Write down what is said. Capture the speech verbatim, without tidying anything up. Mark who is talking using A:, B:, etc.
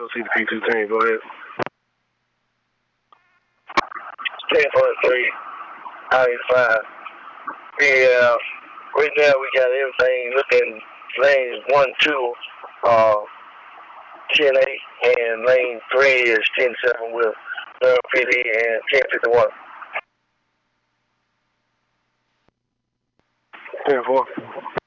A: don't see the P two ten. Go ahead.
B: ten point three, I five. Yeah, right now we got everything looking lanes one, two, uh, ten eight, and lane three is ten seven with Durham P D and ten fifty-one.
A: ten four.